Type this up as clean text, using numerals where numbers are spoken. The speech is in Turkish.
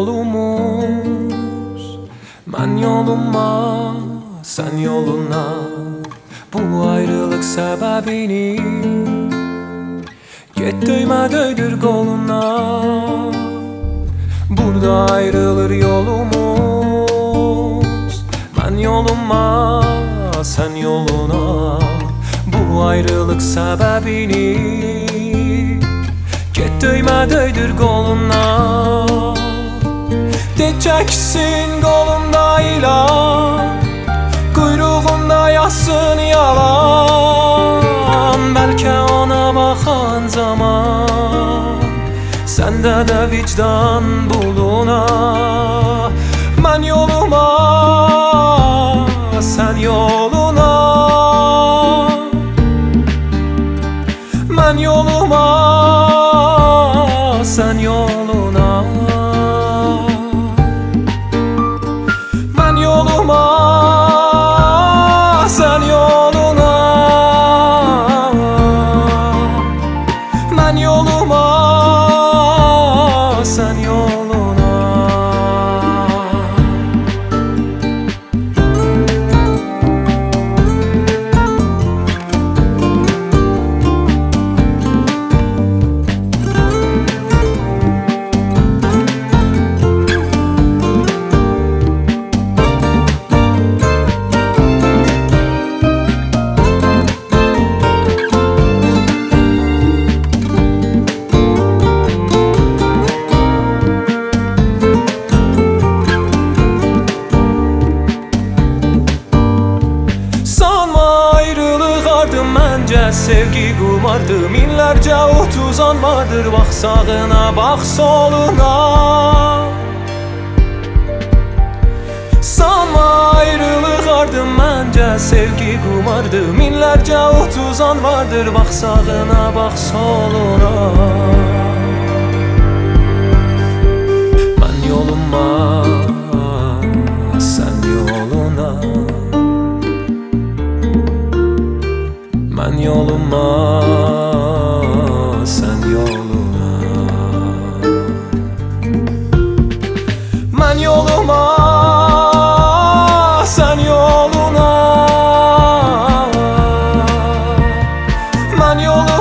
yolumuz. Ben yoluma, sen yoluna. Bu ayrılık sebebini get döymə döydür koluna. Burada ayrılır yolumuz. Ben yoluma, sen yoluna. Bu ayrılık sebebini get döymə döydür koluna. Diyeceksin kolumda ilan, kuyruğunda yazsın yalan. Belki ona bakan zaman sende de vicdan buluna. Ben yoluma, sen yoluna. Ben yoluma, sen yoluna. Ben yoluma, sen yoluna. Ben yoluma, sen yoluna. Məncə sevgi qumardı, minlərcə utuzan vardır. Bax sağına, bax soluna. Sanma ayrılıq ardı, məncə sevgi qumardı, minlərcə utuzan vardır. Bax sağına, bax soluna. Mən yoluma, sen yoluna. Ben yoluma, sen yoluna. Ben yoluma, sen yoluna. Ben yoluma.